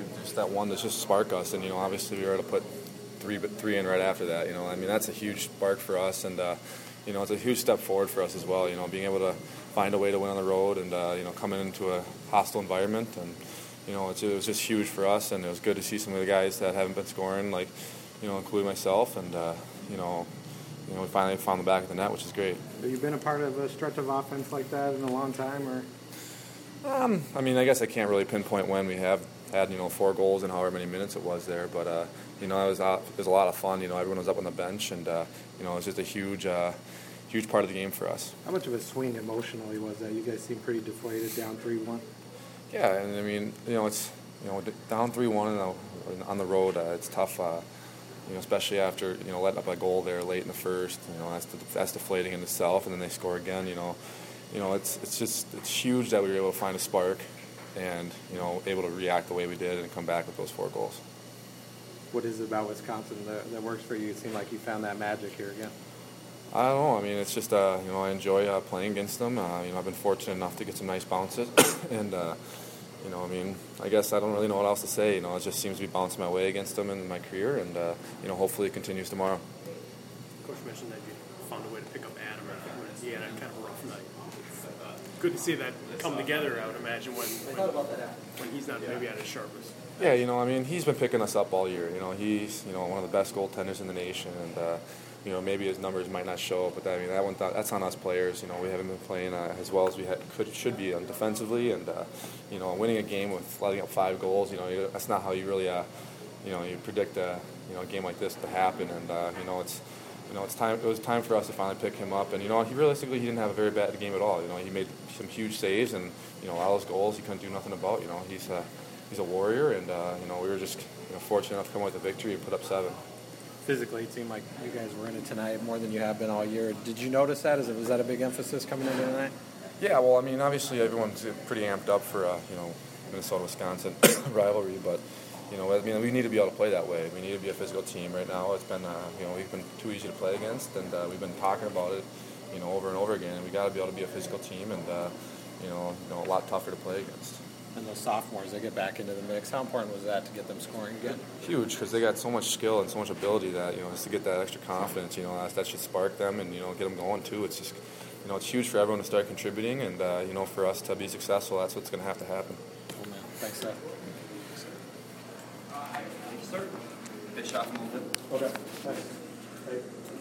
just that one that's just spark us, and obviously we were able to put three in right after that. I mean that's a huge spark for us, and it's a huge step forward for us as well. Being able to find a way to win on the road, and coming into a hostile environment, and it was just huge for us, and it was good to see some of the guys that haven't been scoring, like including myself, and we finally found the back of the net, which is great. Have you been a part of a stretch of offense like that in a long time, or? I mean, I guess I can't really pinpoint when we have had 4 goals in however many minutes it was there, but it was a lot of fun. Everyone was up on the bench, and it was just a huge part of the game for us. How much of a swing emotionally was that? You guys seem pretty deflated, down 3-1. Yeah, and I mean, it's down 3-1 on the road. It's tough. Especially after letting up a goal there late in the first. That's deflating in itself, and then they score again. It's huge that we were able to find a spark, and able to react the way we did and come back with those 4 goals. What is it about Wisconsin that works for you? It seemed like you found that magic here again. I don't know. I mean, it's just I enjoy playing against them. I've been fortunate enough to get some nice bounces, and I mean, I guess I don't really know what else to say. It just seems to be bouncing my way against them in my career, and hopefully it continues tomorrow. Coach mentioned that you found a way to pick up Adam when he had kind of a rough night. Good to see that come together, I would imagine, when he's not maybe at his sharpest. Yeah, I mean, he's been picking us up all year. He's one of the best goaltenders in the nation, and maybe his numbers might not show, but I mean that's on us players. We haven't been playing as well as we should be defensively, and winning a game with letting up 5 goals. That's not how you really you predict a game like this to happen, and it's time. It was time for us to finally pick him up, and he realistically he didn't have a very bad game at all. He made some huge saves, and all those goals he couldn't do nothing about. He's a warrior, and we were just fortunate enough to come away with a victory and put up 7. Physically, it seemed like you guys were in it tonight more than you have been all year. Did you notice that? Was that a big emphasis coming into tonight? Yeah, well, I mean, obviously everyone's pretty amped up for Minnesota-Wisconsin rivalry, but I mean, we need to be able to play that way. We need to be a physical team right now. It's been we've been too easy to play against, and we've been talking about it over and over again. And we got to be able to be a physical team, and a lot tougher to play against. And those sophomores, they get back into the mix. How important was that to get them scoring again? Huge, because they got so much skill and so much ability that just to get that extra confidence, that should spark them and get them going too. It's just it's huge for everyone to start contributing, and for us to be successful, that's what's going to have to happen. Oh, man. Thanks, Seth. Thank you, sir. Pitch off a little bit. Okay. Thanks.